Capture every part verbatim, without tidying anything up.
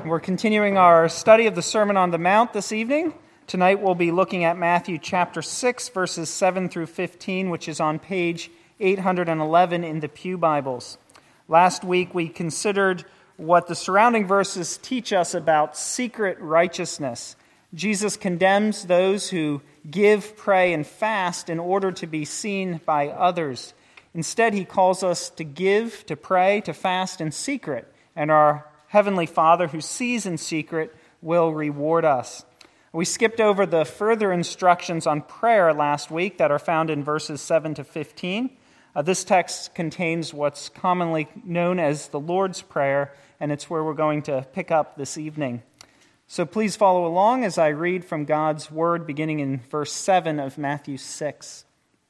We're continuing our study of the Sermon on the Mount this evening. Tonight we'll be looking at Matthew chapter six, verses seven through fifteen, which is on page eight hundred eleven in the Pew Bibles. Last week we considered what the surrounding verses teach us about secret righteousness. Jesus condemns those who give, pray, and fast in order to be seen by others. Instead, he calls us to give, to pray, to fast in secret, and our Heavenly Father, who sees in secret, will reward us. We skipped over the further instructions on prayer last week that are found in verses seven to fifteen. Uh, this text contains what's commonly known as the Lord's Prayer, and it's where we're going to pick up this evening. So please follow along as I read from God's Word, beginning in verse seven of Matthew six.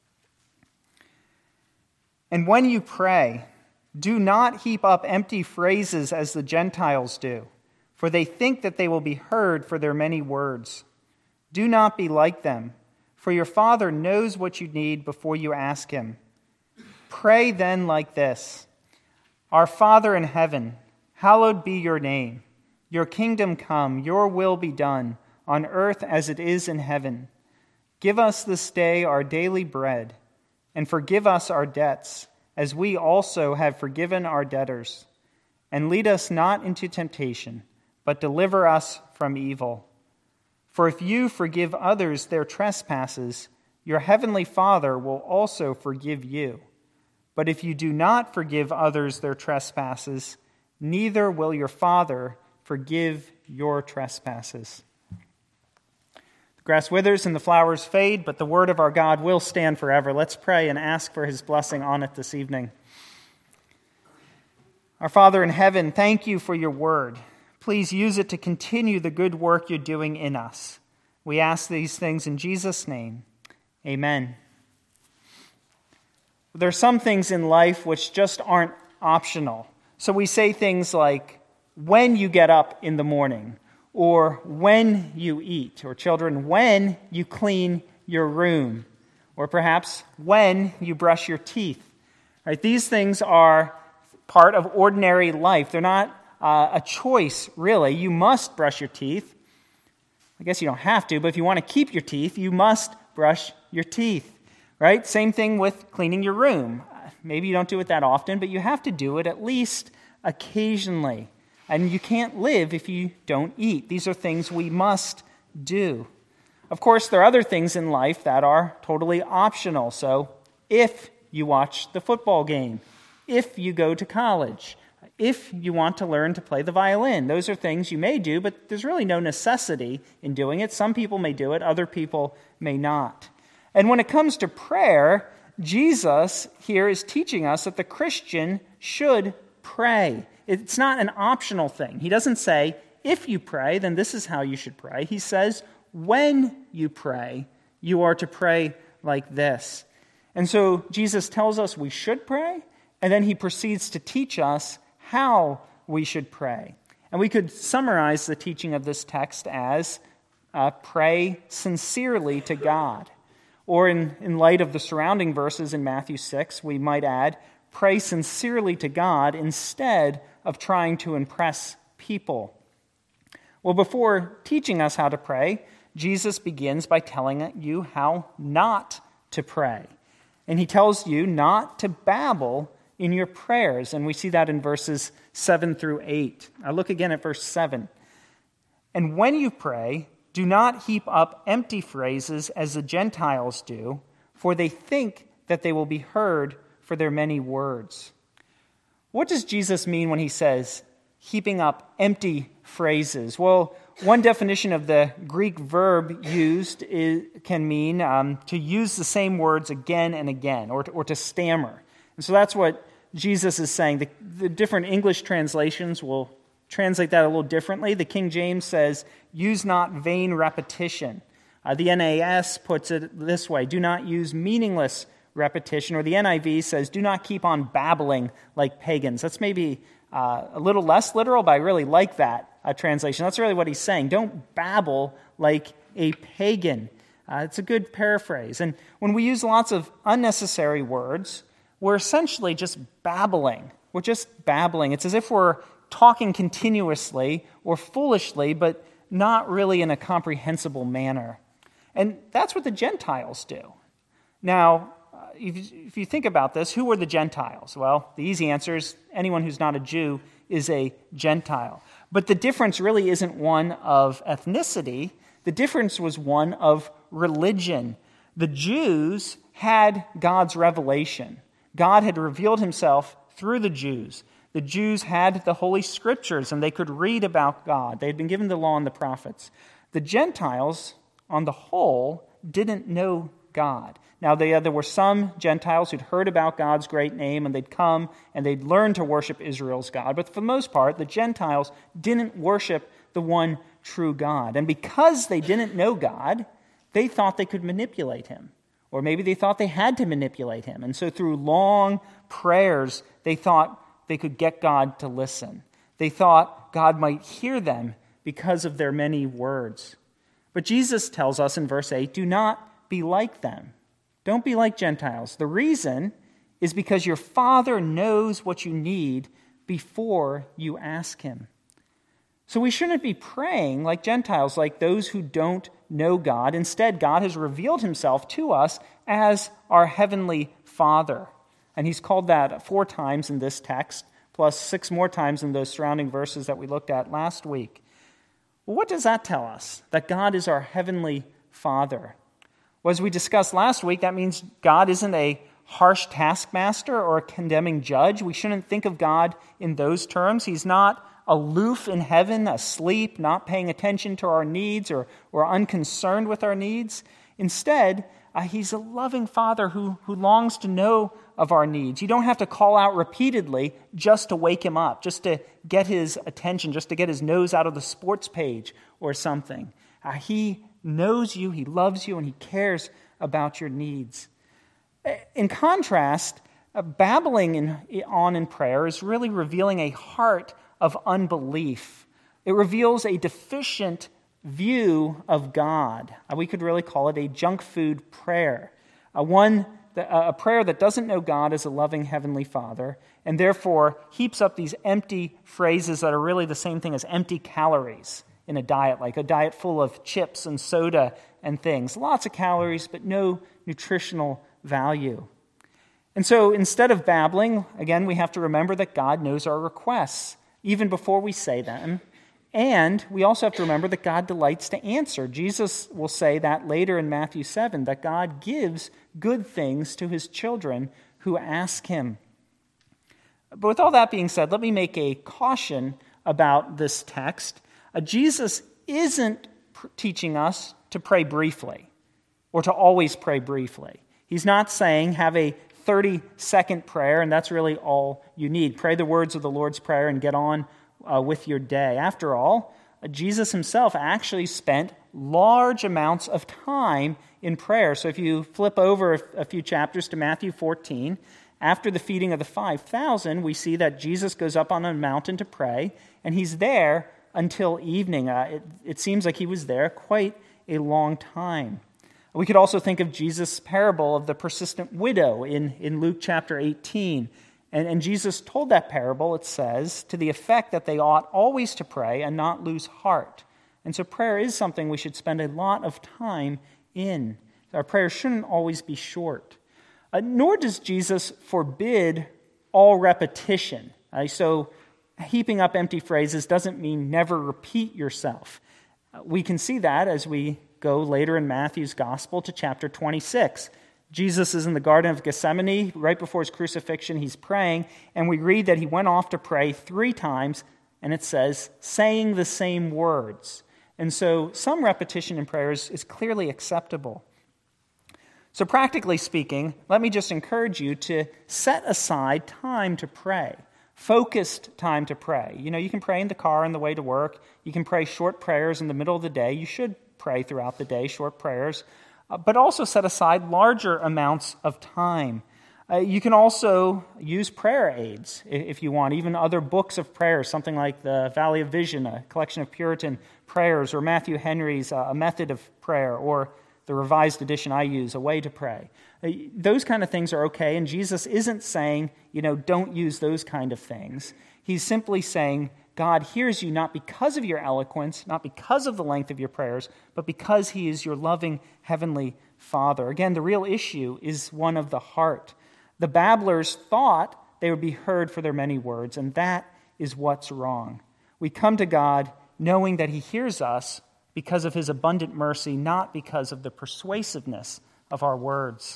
And when you pray, do not heap up empty phrases as the Gentiles do, for they think that they will be heard for their many words. Do not be like them, for your Father knows what you need before you ask Him. Pray then like this: Our Father in heaven, hallowed be your name. Your kingdom come, your will be done, on earth as it is in heaven. Give us this day our daily bread, and forgive us our debts, as we also have forgiven our debtors. And lead us not into temptation, but deliver us from evil. For if you forgive others their trespasses, your heavenly Father will also forgive you. But if you do not forgive others their trespasses, neither will your Father forgive your trespasses. The grass withers and the flowers fade, but the word of our God will stand forever. Let's pray and ask for His blessing on it this evening. Our Father in heaven, thank you for your word. Please use it to continue the good work you're doing in us. We ask these things in Jesus' name. Amen. There are some things in life which just aren't optional. So we say things like, when you get up in the morning, or when you eat, or children, when you clean your room, or perhaps when you brush your teeth. Right? These things are part of ordinary life. They're not uh, a choice, really. You must brush your teeth. I guess you don't have to, but if you want to keep your teeth, you must brush your teeth. Right? Same thing with cleaning your room. Maybe you don't do it that often, but you have to do it at least occasionally. And you can't live if you don't eat. These are things we must do. Of course, there are other things in life that are totally optional. So if you watch the football game, if you go to college, if you want to learn to play the violin, those are things you may do, but there's really no necessity in doing it. Some people may do it, other people may not. And when it comes to prayer, Jesus here is teaching us that the Christian should pray. It's not an optional thing. He doesn't say, if you pray, then this is how you should pray. He says, when you pray, you are to pray like this. And so Jesus tells us we should pray, and then he proceeds to teach us how we should pray. And we could summarize the teaching of this text as uh, pray sincerely to God. Or in, in light of the surrounding verses in Matthew six, we might add, pray sincerely to God instead of trying to impress people. Well, before teaching us how to pray, Jesus begins by telling you how not to pray. And he tells you not to babble in your prayers. And we see that in verses seven through eight. I look again at verse seven. And when you pray, do not heap up empty phrases as the Gentiles do, for they think that they will be heard for their many words. What does Jesus mean when he says heaping up empty phrases? Well, one definition of the Greek verb used is, can mean um, to use the same words again and again, or to, or to stammer. And so that's what Jesus is saying. The, the different English translations will translate that a little differently. The King James says, use not vain repetition. Uh, the N A S puts it this way, do not use meaningless repetition. Or the N I V says, do not keep on babbling like pagans. That's maybe uh, a little less literal, but I really like that uh, translation. That's really what he's saying. Don't babble like a pagan. Uh, it's a good paraphrase. And when we use lots of unnecessary words, we're essentially just babbling. We're just babbling. It's as if we're talking continuously or foolishly, but not really in a comprehensible manner. And that's what the Gentiles do. Now, if you think about this, who were the Gentiles? Well, the easy answer is anyone who's not a Jew is a Gentile. But the difference really isn't one of ethnicity. The difference was one of religion. The Jews had God's revelation. God had revealed himself through the Jews. The Jews had the Holy Scriptures, and they could read about God. They had been given the law and the prophets. The Gentiles, on the whole, didn't know God. Now, they, uh, there were some Gentiles who'd heard about God's great name, and they'd come and they'd learn to worship Israel's God. But for the most part, the Gentiles didn't worship the one true God. And because they didn't know God, they thought they could manipulate him. Or maybe they thought they had to manipulate him. And so through long prayers, they thought they could get God to listen. They thought God might hear them because of their many words. But Jesus tells us in verse eight, do not be like them. Don't be like Gentiles. The reason is because your Father knows what you need before you ask him. So we shouldn't be praying like Gentiles, like those who don't know God. Instead, God has revealed himself to us as our heavenly Father. And he's called that four times in this text, plus six more times in those surrounding verses that we looked at last week. Well, what does that tell us? That God is our heavenly Father. Well, as we discussed last week, that means God isn't a harsh taskmaster or a condemning judge. We shouldn't think of God in those terms. He's not aloof in heaven, asleep, not paying attention to our needs or, or unconcerned with our needs. Instead, uh, he's a loving Father who, who longs to know of our needs. You don't have to call out repeatedly just to wake him up, just to get his attention, just to get his nose out of the sports page or something. Uh, he knows you, he loves you, and he cares about your needs. In contrast, uh, babbling in, on in prayer is really revealing a heart of unbelief. It reveals a deficient view of God. Uh, we could really call it a junk food prayer. Uh, one, uh, a prayer that doesn't know God as a loving heavenly Father, and therefore heaps up these empty phrases that are really the same thing as empty calories in a diet, like a diet full of chips and soda and things. Lots of calories, but no nutritional value. And so instead of babbling, again, we have to remember that God knows our requests, even before we say them. And we also have to remember that God delights to answer. Jesus will say that later in Matthew seven, that God gives good things to his children who ask him. But with all that being said, let me make a caution about this text. Uh, Jesus isn't pr- teaching us to pray briefly or to always pray briefly. He's not saying have a thirty-second prayer and that's really all you need. Pray the words of the Lord's Prayer and get on uh, with your day. After all, uh, Jesus himself actually spent large amounts of time in prayer. So if you flip over a, a few chapters to Matthew fourteen, after the feeding of the five thousand, we see that Jesus goes up on a mountain to pray, and he's there until evening. Uh, it, it seems like he was there quite a long time. We could also think of Jesus' parable of the persistent widow in, in Luke chapter eighteen. And, and Jesus told that parable, it says, to the effect that they ought always to pray and not lose heart. And so prayer is something we should spend a lot of time in. Our prayers shouldn't always be short. Uh, nor does Jesus forbid all repetition. Uh, so heaping up empty phrases doesn't mean never repeat yourself. Uh, we can see that as we go later in Matthew's Gospel to chapter twenty-six. Jesus is in the Garden of Gethsemane. Right before his crucifixion, he's praying, and we read that he went off to pray three times, and it says, saying the same words. And so some repetition in prayers is clearly acceptable. So practically speaking, let me just encourage you to set aside time to pray. Focused time to pray. You know, you can pray in the car on the way to work. You can pray short prayers in the middle of the day. You should pray throughout the day, short prayers. Uh, but also set aside larger amounts of time. Uh, you can also use prayer aids if you want, even other books of prayer, something like the Valley of Vision, a collection of Puritan prayers, or Matthew Henry's uh, A Method of Prayer, or the revised edition I use, A Way to Pray. Uh, those kind of things are okay, and Jesus isn't saying, you know, don't use those kind of things. He's simply saying, God hears you not because of your eloquence, not because of the length of your prayers, but because he is your loving heavenly Father. Again, the real issue is one of the heart. The babblers thought they would be heard for their many words, and that is what's wrong. We come to God knowing that he hears us because of his abundant mercy, not because of the persuasiveness of our words.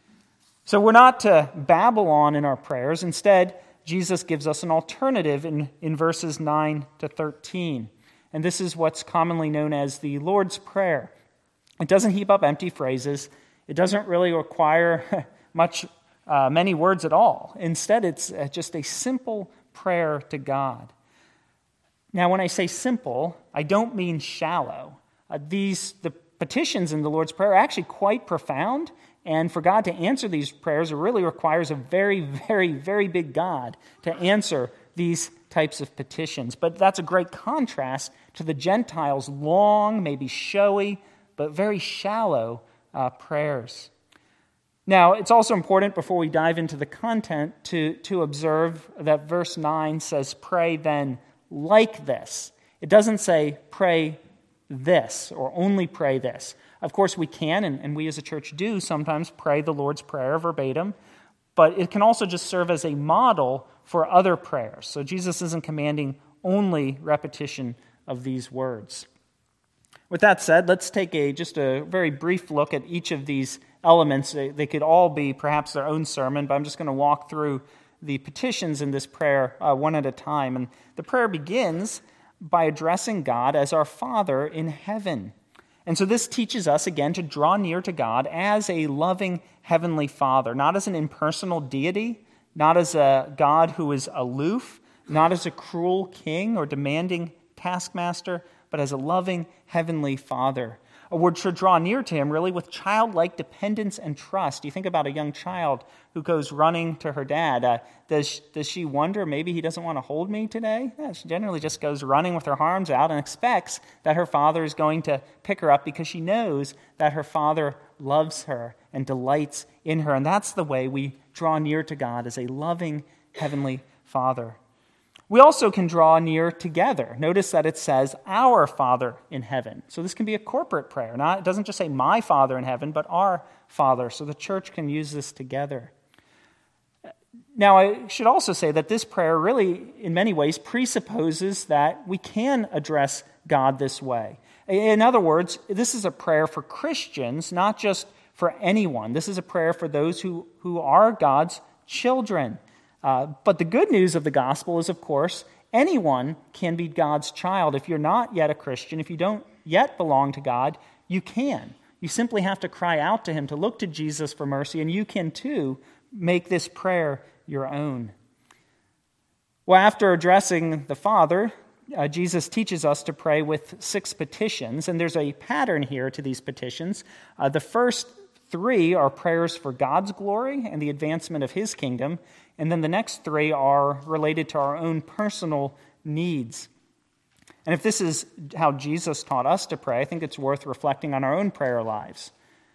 So we're not to babble on in our prayers. Instead, Jesus gives us an alternative in, in verses nine to thirteen. And this is what's commonly known as the Lord's Prayer. It doesn't heap up empty phrases. It doesn't really require much, uh, many words at all. Instead, it's just a simple prayer to God. Now, when I say simple, I don't mean shallow. Uh, these the petitions in the Lord's Prayer are actually quite profound, and for God to answer these prayers, it really requires a very, very, very big God to answer these types of petitions. But that's a great contrast to the Gentiles' long, maybe showy, but very shallow uh, prayers. Now, it's also important before we dive into the content to, to observe that verse nine says, pray then like this. It doesn't say pray this or only pray this. Of course, we can, and, and we as a church do sometimes pray the Lord's Prayer verbatim, but it can also just serve as a model for other prayers. So Jesus isn't commanding only repetition of these words. With that said, let's take a just a very brief look at each of these elements. They, they could all be perhaps their own sermon, but I'm just going to walk through the petitions in this prayer uh, one at a time. And the prayer begins by addressing God as our Father in heaven. And so this teaches us, again, to draw near to God as a loving heavenly Father, not as an impersonal deity, not as a God who is aloof, not as a cruel king or demanding taskmaster, but as a loving heavenly Father. We're to draw near to him really with childlike dependence and trust. You think about a young child who goes running to her dad. Uh, does, does she wonder, maybe he doesn't want to hold me today? Yeah, she generally just goes running with her arms out and expects that her father is going to pick her up because she knows that her father loves her and delights in her. And that's the way we draw near to God as a loving heavenly Father. We also can draw near together. Notice that it says, our Father in heaven. So this can be a corporate prayer. Not, it doesn't just say my Father in heaven, but our Father. So the church can use this together. Now, I should also say that this prayer really, in many ways, presupposes that we can address God this way. In other words, this is a prayer for Christians, not just for anyone. This is a prayer for those who, who are God's children. Uh, but the good news of the gospel is, of course, anyone can be God's child. If you're not yet a Christian, if you don't yet belong to God, you can. You simply have to cry out to him, to look to Jesus for mercy, and you can too make this prayer your own. Well, after addressing the Father, uh, Jesus teaches us to pray with six petitions, and there's a pattern here to these petitions. Uh, the first three are prayers for God's glory and the advancement of his kingdom. And then the next three are related to our own personal needs. And if this is how Jesus taught us to pray, I think it's worth reflecting on our own prayer lives.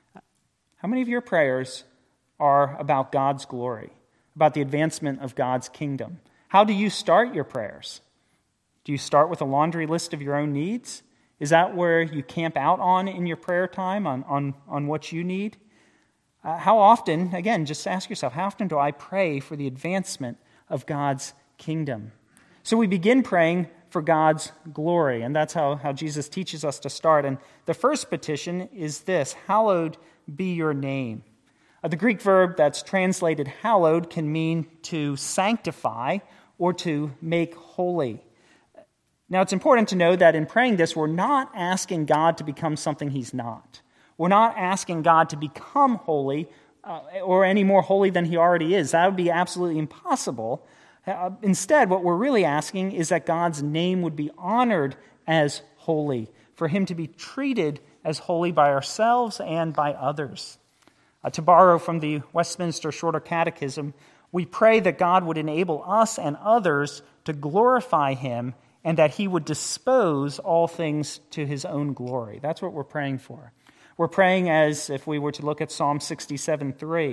How many of your prayers are about God's glory, about the advancement of God's kingdom? How do you start your prayers? Do you start with a laundry list of your own needs? Is that where you camp out on in your prayer time, on, on, on what you need? Uh, how often, again, just ask yourself, how often do I pray for the advancement of God's kingdom? So we begin praying for God's glory, and that's how, how Jesus teaches us to start. And the first petition is this: hallowed be your name. Uh, the Greek verb that's translated hallowed can mean to sanctify or to make holy. Now, it's important to know that in praying this, we're not asking God to become something he's not. We're not asking God to become holy uh, or any more holy than he already is. That would be absolutely impossible. Uh, instead, what we're really asking is that God's name would be honored as holy, for him to be treated as holy by ourselves and by others. Uh, to borrow from the Westminster Shorter Catechism, we pray that God would enable us and others to glorify him and that he would dispose all things to his own glory. That's what we're praying for. We're praying as if we were to look at Psalm sixty-seven three.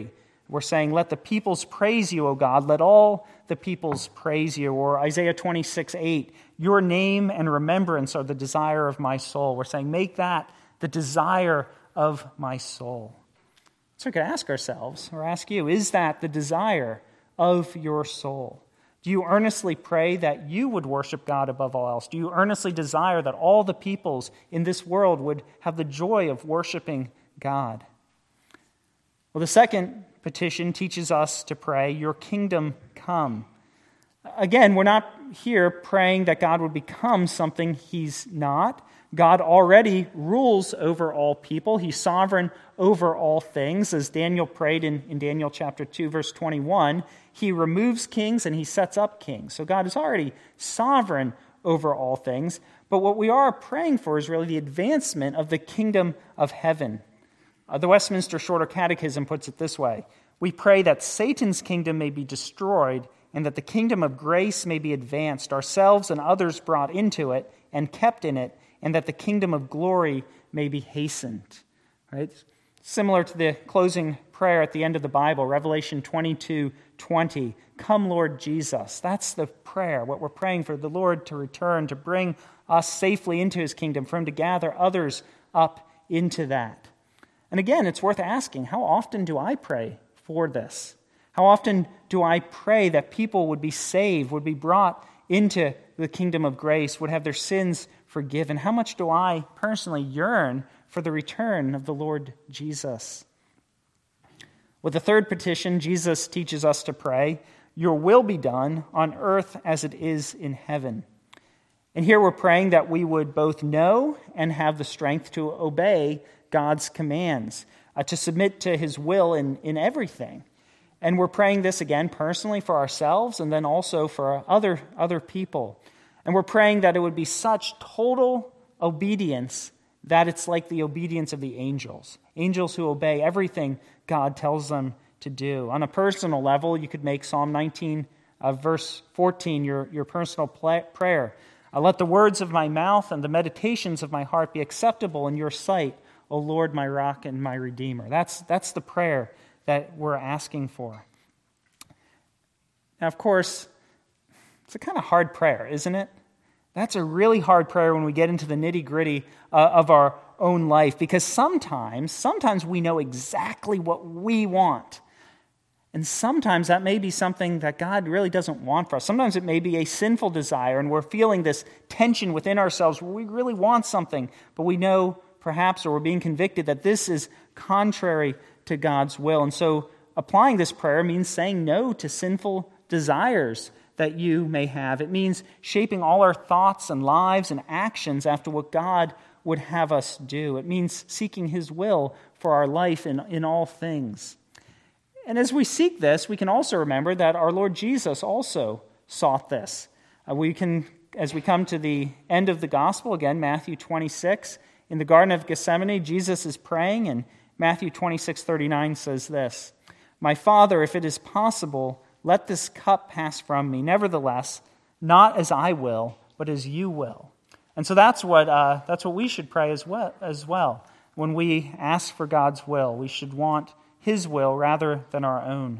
We're saying, let the peoples praise you, O God. Let all the peoples praise you. Or Isaiah twenty-six eight, your name and remembrance are the desire of my soul. We're saying, make that the desire of my soul. So we could ask ourselves, or ask you, is that the desire of your soul? Do you earnestly pray that you would worship God above all else? Do you earnestly desire that all the peoples in this world would have the joy of worshiping God? Well, the second petition teaches us to pray, your kingdom come. Again, we're not here praying that God would become something he's not. God already rules over all people. He's sovereign over all things. As Daniel prayed in, in Daniel chapter two, verse twenty-one, he removes kings and he sets up kings. So God is already sovereign over all things. But what we are praying for is really the advancement of the kingdom of heaven. Uh, the Westminster Shorter Catechism puts it this way: we pray that Satan's kingdom may be destroyed and that the kingdom of grace may be advanced, ourselves and others brought into it and kept in it, and that the kingdom of glory may be hastened. Right? Similar to the closing prayer at the end of the Bible, Revelation twenty-two twenty, come Lord Jesus. That's the prayer, what we're praying for, the Lord to return, to bring us safely into his kingdom, for him to gather others up into that. And again, it's worth asking, how often do I pray for this? How often do I pray that people would be saved, would be brought into the kingdom of grace, would have their sins forgiven? How much do I personally yearn for the return of the Lord Jesus? With the third petition, Jesus teaches us to pray, your will be done on earth as it is in heaven. And here we're praying that we would both know and have the strength to obey God's commands, uh, to submit to his will in, in everything. And we're praying this again personally for ourselves and then also for other, other people. And we're praying that it would be such total obedience that it's like the obedience of the angels. Angels who obey everything God tells them to do. On a personal level, you could make Psalm nineteen, uh, verse fourteen, your, your personal play, prayer. Uh, Let the words of my mouth and the meditations of my heart be acceptable in your sight, O Lord, my rock and my redeemer. That's, that's the prayer that we're asking for. Now, of course, it's a kind of hard prayer, isn't it? That's a really hard prayer when we get into the nitty-gritty uh, of our own life, because sometimes, sometimes we know exactly what we want. And sometimes that may be something that God really doesn't want for us. Sometimes it may be a sinful desire, and we're feeling this tension within ourselves where we really want something, but we know perhaps, or we're being convicted that this is contrary to God's will. And so applying this prayer means saying no to sinful desires that you may have. It means shaping all our thoughts and lives and actions after what God would have us do. It means seeking his will for our life in, in all things. And as we seek this, we can also remember that our Lord Jesus also sought this. Uh, we can, as we come to the end of the gospel, again, Matthew twenty-six, in the Garden of Gethsemane, Jesus is praying, and Matthew twenty-six thirty-nine says this, my Father, if it is possible, let this cup pass from me. Nevertheless, not as I will, but as you will. And so that's what uh, that's what we should pray as well, as well. When we ask for God's will, we should want his will rather than our own.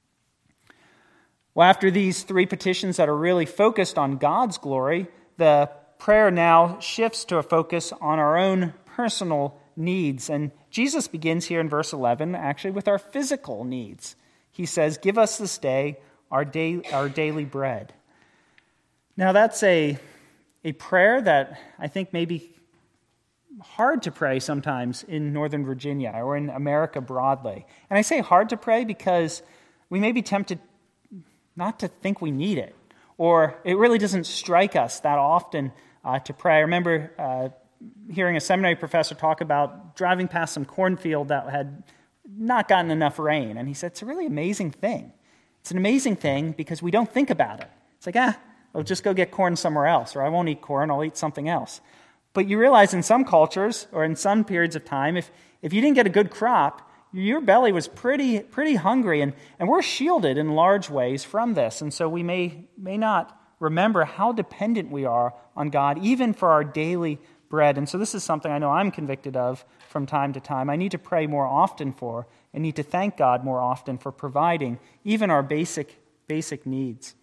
Well, after these three petitions that are really focused on God's glory, the prayer now shifts to a focus on our own personal needs. And Jesus begins here in verse eleven, actually, with our physical needs. He says, give us this day our, day, our daily bread. Now, that's a, a prayer that I think may be hard to pray sometimes in Northern Virginia or in America broadly. And I say hard to pray because we may be tempted not to think we need it, or it really doesn't strike us that often uh, to pray. I remember uh, hearing a seminary professor talk about driving past some cornfield that had not gotten enough rain. And he said, it's a really amazing thing. It's an amazing thing because we don't think about it. It's like, ah, I'll just go get corn somewhere else, or I won't eat corn, I'll eat something else. But you realize in some cultures, or in some periods of time, if, if you didn't get a good crop, your belly was pretty pretty hungry, and, and we're shielded in large ways from this. And so we may may not remember how dependent we are on God, even for our daily bread. And so this is something I know I'm convicted of from time to time. I need to pray more often for and need to thank God more often for providing even our basic, basic needs.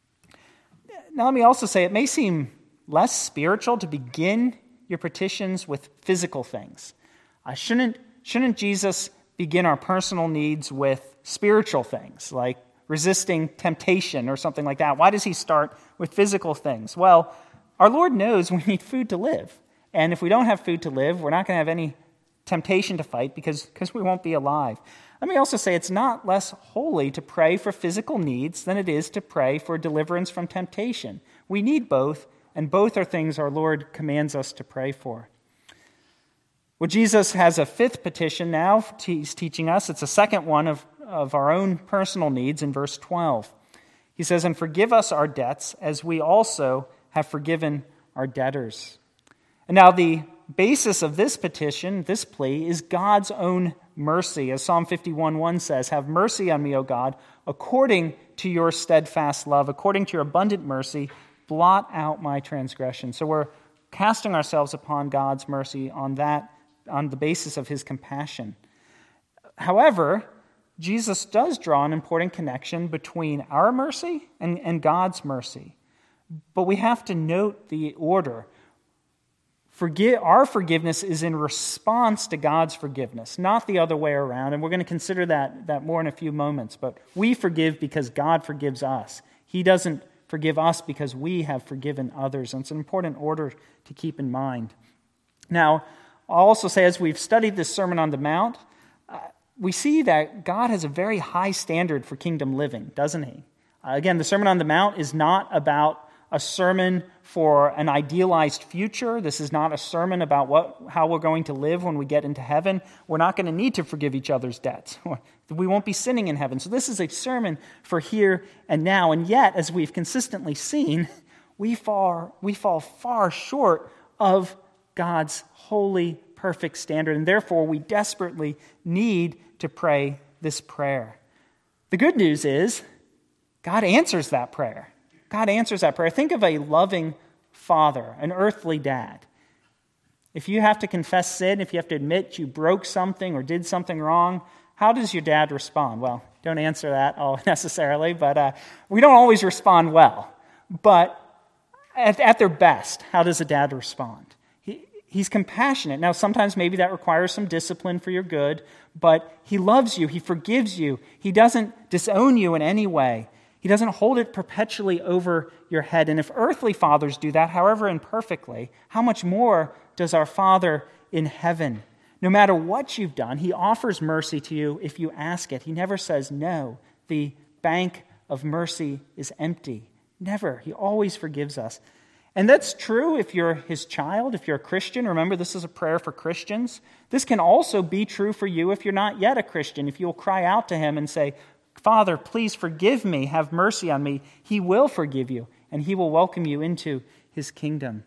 Now, let me also say, it may seem less spiritual to begin your petitions with physical things. Uh, shouldn't, shouldn't Jesus begin our personal needs with spiritual things, like resisting temptation or something like that? Why does he start with physical things? Well, our Lord knows we need food to live. And if we don't have food to live, we're not going to have any temptation to fight because, because we won't be alive. Let me also say it's not less holy to pray for physical needs than it is to pray for deliverance from temptation. We need both, and both are things our Lord commands us to pray for. Well, Jesus has a fifth petition now he's teaching us. It's a second one of, of our own personal needs in verse twelve. He says, "And forgive us our debts as we also have forgiven our debtors." And now the basis of this petition, this plea, is God's own mercy. As Psalm fifty-one one says, "Have mercy on me, O God, according to your steadfast love, according to your abundant mercy, blot out my transgression." So we're casting ourselves upon God's mercy on that, on the basis of his compassion. However, Jesus does draw an important connection between our mercy and, and God's mercy. But we have to note the order. Forgive, our forgiveness is in response to God's forgiveness, not the other way around. And we're going to consider that, that more in a few moments. But we forgive because God forgives us. He doesn't forgive us because we have forgiven others. And it's an important order to keep in mind. Now, I'll also say, as we've studied this Sermon on the Mount, uh, we see that God has a very high standard for kingdom living, doesn't he? Uh, again, the Sermon on the Mount is not about a sermon for an idealized future. This is not a sermon about what how we're going to live when we get into heaven. We're not going to need to forgive each other's debts. We won't be sinning in heaven. So this is a sermon for here and now. And yet, as we've consistently seen, we fall, we fall far short of God's holy, perfect standard. And therefore, we desperately need to pray this prayer. The good news is God answers that prayer. God answers that prayer. Think of a loving father, an earthly dad. If you have to confess sin, if you have to admit you broke something or did something wrong, how does your dad respond? Well, don't answer that all necessarily, but uh, we don't always respond well. But at, at their best, how does a dad respond? He, he's compassionate. Now, sometimes maybe that requires some discipline for your good, but he loves you. He forgives you. He doesn't disown you in any way. He doesn't hold it perpetually over your head. And if earthly fathers do that, however imperfectly, how much more does our Father in heaven? No matter what you've done, he offers mercy to you if you ask it. He never says no. The bank of mercy is empty. Never. He always forgives us. And that's true if you're his child, if you're a Christian. Remember, this is a prayer for Christians. This can also be true for you if you're not yet a Christian. If you'll cry out to him and say, "Father, please forgive me, have mercy on me," he will forgive you, and he will welcome you into his kingdom.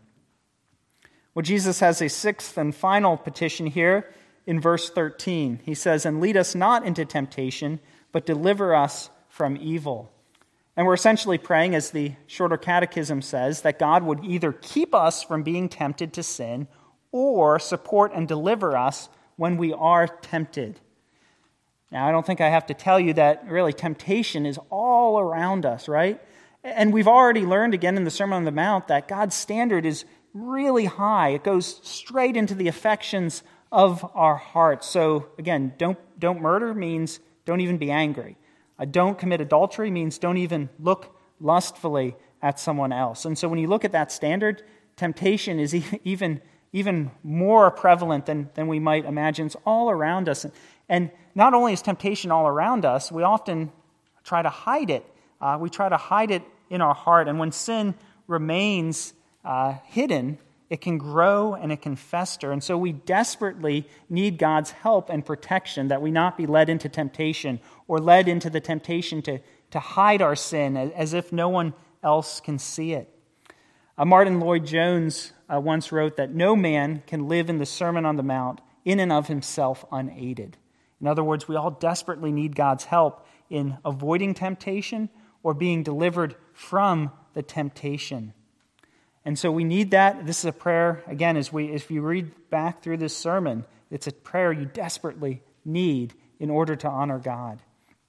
Well, Jesus has a sixth and final petition here in verse thirteen. He says, "And lead us not into temptation, but deliver us from evil." And we're essentially praying, as the Shorter Catechism says, that God would either keep us from being tempted to sin or support and deliver us when we are tempted. Now, I don't think I have to tell you that really temptation is all around us, right? And we've already learned again in the Sermon on the Mount that God's standard is really high. It goes straight into the affections of our hearts. So again, don't don't murder means don't even be angry. Uh, don't commit adultery means don't even look lustfully at someone else. And so when you look at that standard, temptation is even even more prevalent than, than we might imagine. It's all around us. And not only is temptation all around us, we often try to hide it. Uh, we try to hide it in our heart. And when sin remains uh, hidden, it can grow and it can fester. And so we desperately need God's help and protection that we not be led into temptation or led into the temptation to, to hide our sin as, as if no one else can see it. Uh, Martin Lloyd-Jones uh, once wrote that no man can live in the Sermon on the Mount in and of himself unaided. In other words, we all desperately need God's help in avoiding temptation or being delivered from the temptation. And so we need that. This is a prayer, again, as we if you read back through this sermon, it's a prayer you desperately need in order to honor God.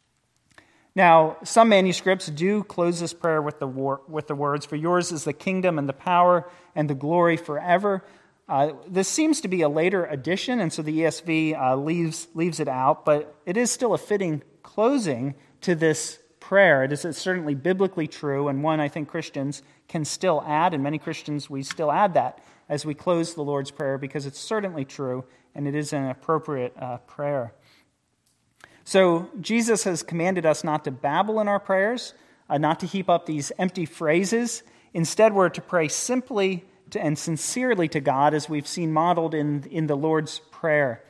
Now, some manuscripts do close this prayer with the war, with the words, "For yours is the kingdom and the power and the glory forever." Uh, this seems to be a later addition, and so the E S V uh, leaves leaves it out, but it is still a fitting closing to this prayer. It is certainly biblically true, and one I think Christians can still add, and many Christians, we still add that as we close the Lord's Prayer, because it's certainly true, and it is an appropriate uh, prayer. So Jesus has commanded us not to babble in our prayers, uh, not to heap up these empty phrases. Instead, we're to pray simply to, and sincerely to God, as we've seen modeled in, in the Lord's Prayer.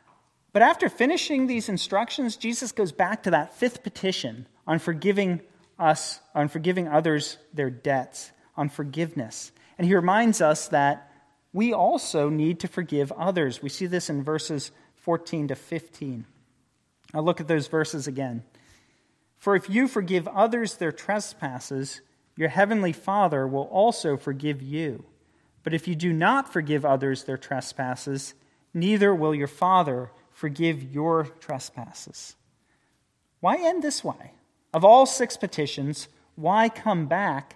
But after finishing these instructions, Jesus goes back to that fifth petition on forgiving us, on forgiving others their debts, on forgiveness. And he reminds us that we also need to forgive others. We see this in verses fourteen to fifteen. I'll look at those verses again. "For if you forgive others their trespasses, your heavenly Father will also forgive you. But if you do not forgive others their trespasses, neither will your Father forgive your trespasses." Why end this way? Of all six petitions, why come back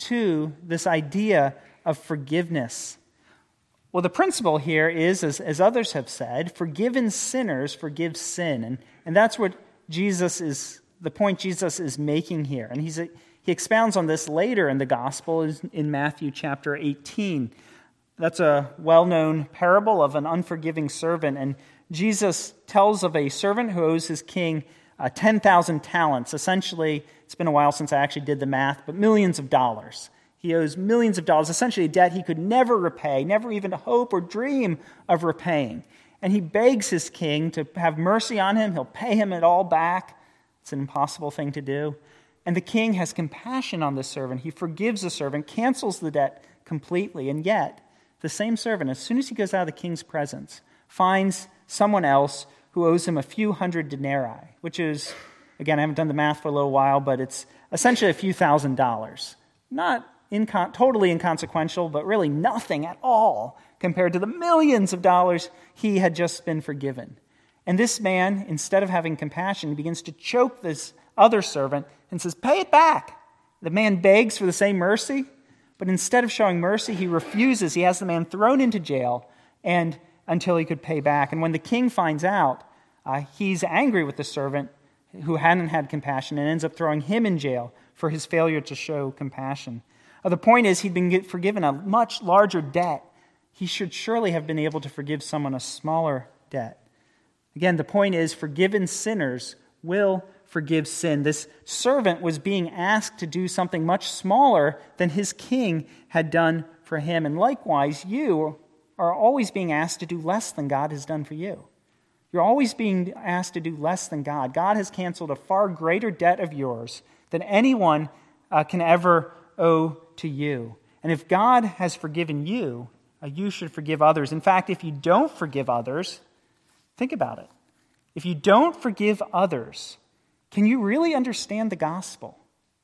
to this idea of forgiveness? Well, the principle here is, as, as others have said, forgiven sinners forgive sin. And, and that's what Jesus is, the point Jesus is making here. And he's, he expounds on this later in the gospel in Matthew chapter eighteen. That's a well-known parable of an unforgiving servant. And Jesus tells of a servant who owes his king uh, ten thousand talents. Essentially, it's been a while since I actually did the math, but millions of dollars. He owes millions of dollars, essentially a debt he could never repay, never even hope or dream of repaying. And he begs his king to have mercy on him. He'll pay him it all back. It's an impossible thing to do. And the king has compassion on this servant. He forgives the servant, cancels the debt completely. And yet, the same servant, as soon as he goes out of the king's presence, finds someone else who owes him a few hundred denarii, which is, again, I haven't done the math for a little while, but it's essentially a few thousand dollars. Not Incon- totally inconsequential, but really nothing at all compared to the millions of dollars he had just been forgiven. And this man, instead of having compassion, begins to choke this other servant and says, "Pay it back." The man begs for the same mercy, but instead of showing mercy, he refuses. He has the man thrown into jail and until he could pay back. And when the king finds out, uh, he's angry with the servant who hadn't had compassion and ends up throwing him in jail for his failure to show compassion. Uh, the point is, he'd been forgiven a much larger debt. He should surely have been able to forgive someone a smaller debt. Again, the point is, forgiven sinners will forgive sin. This servant was being asked to do something much smaller than his king had done for him. And likewise, you are always being asked to do less than God has done for you. You're always being asked to do less than God. God has canceled a far greater debt of yours than anyone uh, can ever owe to you. And if God has forgiven you, uh, you should forgive others. In fact, if you don't forgive others, think about it. If you don't forgive others, can you really understand the gospel?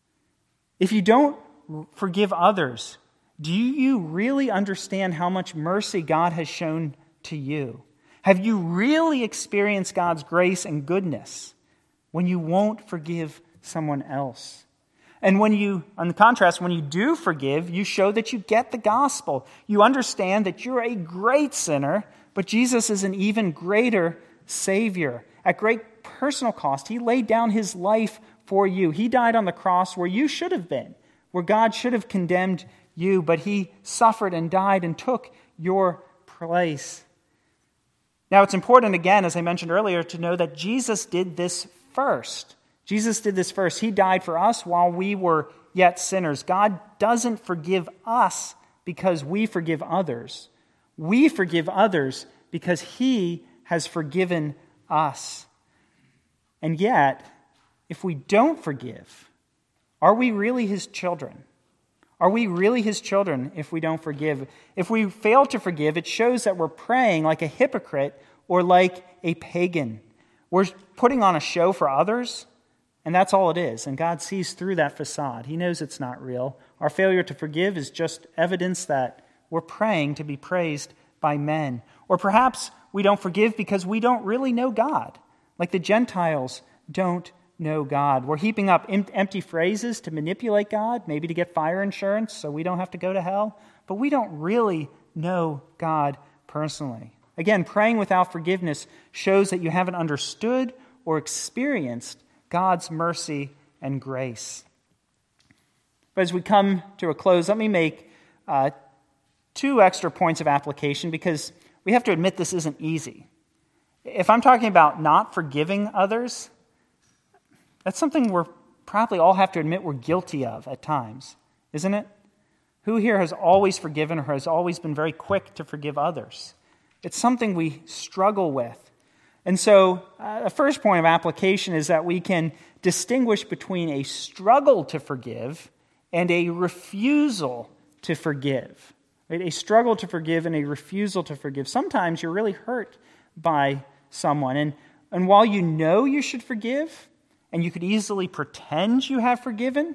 If you don't forgive others, do you really understand how much mercy God has shown to you? Have you really experienced God's grace and goodness when you won't forgive someone else? And when you, on the contrast, when you do forgive, you show that you get the gospel. You understand that you're a great sinner, but Jesus is an even greater Savior. At great personal cost, He laid down His life for you. He died on the cross where you should have been, where God should have condemned you, but He suffered and died and took your place. Now, it's important, again, as I mentioned earlier, to know that Jesus did this first. Jesus did this first. He died for us while we were yet sinners. God doesn't forgive us because we forgive others. We forgive others because He has forgiven us. And yet, if we don't forgive, are we really His children? Are we really His children if we don't forgive? If we fail to forgive, it shows that we're praying like a hypocrite or like a pagan. We're putting on a show for others, and that's all it is. And God sees through that facade. He knows it's not real. Our failure to forgive is just evidence that we're praying to be praised by men. Or perhaps we don't forgive because we don't really know God. Like the Gentiles don't know God. We're heaping up em- empty phrases to manipulate God, maybe to get fire insurance so we don't have to go to hell, but we don't really know God personally. Again, praying without forgiveness shows that you haven't understood or experienced God's mercy and grace. But as we come to a close, let me make uh, two extra points of application, because we have to admit this isn't easy. If I'm talking about not forgiving others, that's something we're probably all have to admit we're guilty of at times, isn't it? Who here has always forgiven or has always been very quick to forgive others? It's something we struggle with. And so uh, the first point of application is that we can distinguish between a struggle to forgive and a refusal to forgive. Right? A struggle to forgive and a refusal to forgive. Sometimes you're really hurt by someone. And, and while you know you should forgive, and you could easily pretend you have forgiven,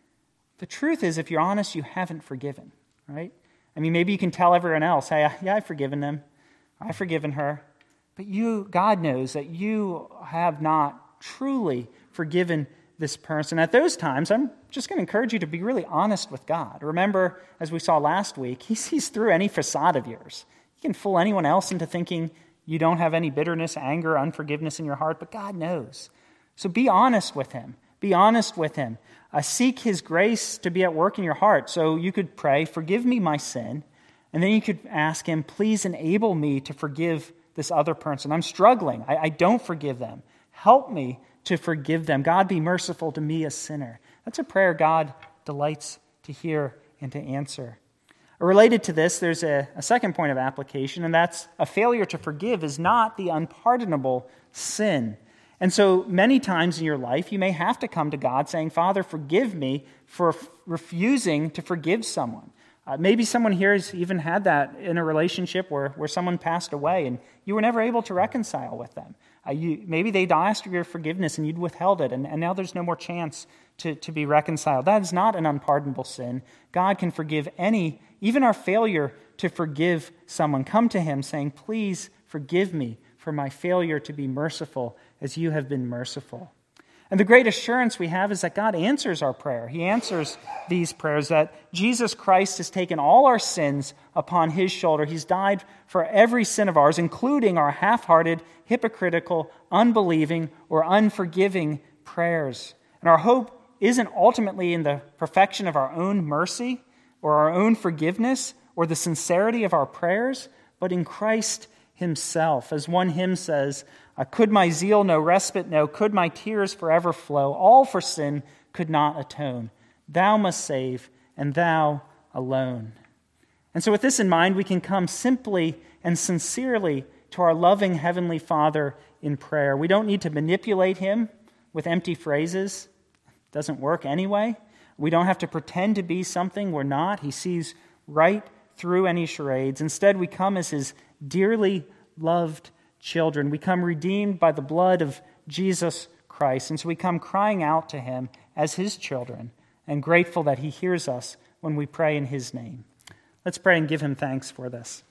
the truth is, if you're honest, you haven't forgiven. Right? I mean, maybe you can tell everyone else, hey, yeah, I've forgiven them. I've forgiven her. But you, God knows that you have not truly forgiven this person. At those times, I'm just going to encourage you to be really honest with God. Remember, as we saw last week, He sees through any facade of yours. You can fool anyone else into thinking you don't have any bitterness, anger, unforgiveness in your heart, but God knows. So be honest with Him. Be honest with Him. Uh, seek His grace to be at work in your heart. So you could pray, forgive me my sin, and then you could ask Him, please enable me to forgive this other person. I'm struggling. I, I don't forgive them. Help me to forgive them. God, be merciful to me, a sinner. That's a prayer God delights to hear and to answer. Related to this, there's a, a second point of application, and that's a failure to forgive is not the unpardonable sin. And so many times in your life, you may have to come to God saying, Father, forgive me for f- refusing to forgive someone. Uh, maybe someone here has even had that in a relationship where, where someone passed away and you were never able to reconcile with them. Uh, you, maybe they asked for your forgiveness and you'd withheld it, and, and now there's no more chance to, to be reconciled. That is not an unpardonable sin. God can forgive any, even our failure to forgive someone. Come to Him saying, please forgive me for my failure to be merciful as you have been merciful. And the great assurance we have is that God answers our prayer. He answers these prayers, that Jesus Christ has taken all our sins upon His shoulder. He's died for every sin of ours, including our half-hearted, hypocritical, unbelieving, or unforgiving prayers. And our hope isn't ultimately in the perfection of our own mercy or our own forgiveness or the sincerity of our prayers, but in Christ Himself. As one hymn says, Uh, could my zeal no respite know? Could my tears forever flow? All for sin could not atone. Thou must save, and Thou alone. And so with this in mind, we can come simply and sincerely to our loving Heavenly Father in prayer. We don't need to manipulate Him with empty phrases. It doesn't work anyway. We don't have to pretend to be something we're not. He sees right through any charades. Instead, we come as His dearly loved children. We come redeemed by the blood of Jesus Christ. And so we come crying out to Him as His children and grateful that He hears us when we pray in His name. Let's pray and give Him thanks for this.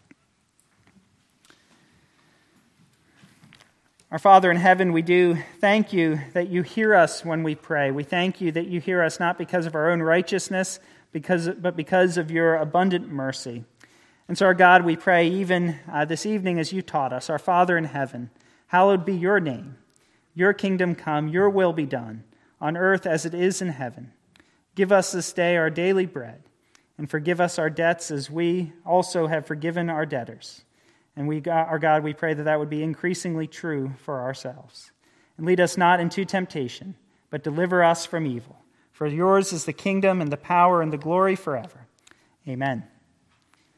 Our Father in heaven, we do thank You that You hear us when we pray. We thank You that You hear us not because of our own righteousness, because, but because of Your abundant mercy. And so, our God, we pray even uh, this evening as You taught us, our Father in heaven, hallowed be Your name. Your kingdom come, Your will be done, on earth as it is in heaven. Give us this day our daily bread, and forgive us our debts as we also have forgiven our debtors. And we, our God, we pray that that would be increasingly true for ourselves. And lead us not into temptation, but deliver us from evil. For Yours is the kingdom and the power and the glory forever. Amen.